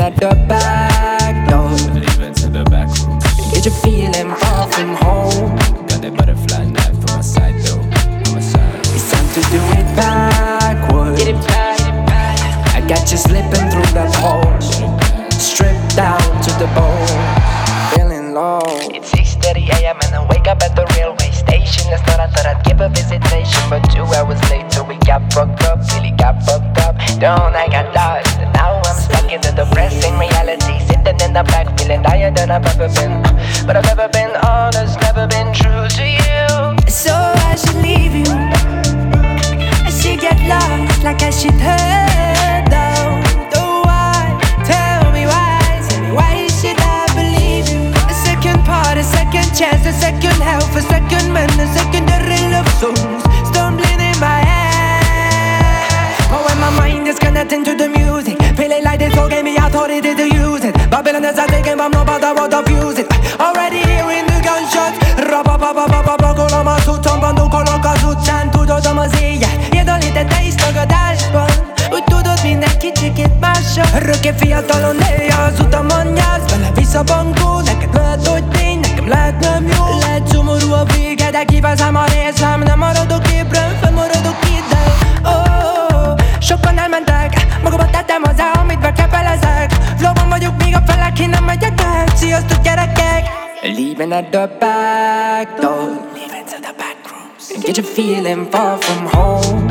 at the back door. Leaving to the back room. Get you feeling far from home. Got that butterfly knife on my side though. On my side. It's time to do it backwards. Get it back, get it back. I got you slipping through that hole. Stripped down to the bone. Feeling low. It's 6:30 a.m. and I wake up at the railway station. Last night I thought I'd give a visitation, but 2 hours later we got fucked up, really got fucked up. Don't I got lost, and now I'm stuck in the depressing reality. Sitting in the back, feeling higher than I've ever been. But I've never been honest, never been true to you. So I should leave you. I should get lost, like I should head down. Oh, why? Tell me why. Tell me why should I believe you? A second part, a second chance, a second health, a second man, a secondary love songs stumbling in my head. But when my mind is connecting to the music, feeling like this all gave me authority to use it. Babylon is a taking bomb, no matter what I've used it. Already hearing the gunshots. Con la su tombando con lo casuccian tutto da mazia. Io lite dai stoga dashboard. Tutto mindenki csikit mások. Örökké fiatalon éjjel az utam anyász. Vele vissza bankó, neked lehet, hogy tény, nekem lehet nem jó. Lehet szomorú a vége, de kivezem a részem. Nem maradok ébren, fennmaradok ide. Oh, sokan elmentek, magamat tettem hozzá, amit bekepelezek. Flowban vagyok, még a felek, én nem megyek el. Sziasztok gyerekek! Leaving at the back door. Leaving to the back rooms. And get you feeling far from home.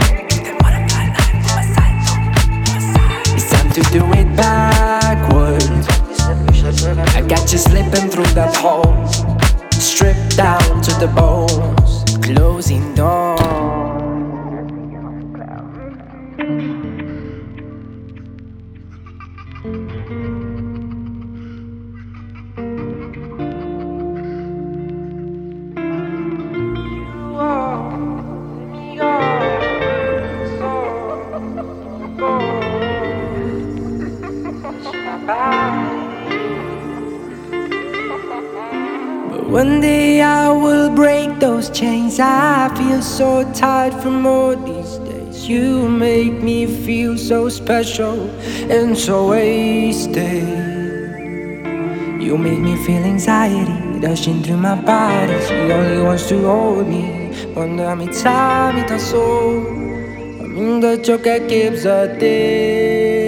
It's time to do it backwards. I got you slipping through that hole. Stripped down to the bones. Closing door. But one day I will break those chains. I feel so tired from all these days. You make me feel so special and so wasted. You make me feel anxiety rushing through my body. She only wants to hold me. Quando mi da solo, amindo ciò che keeps a day.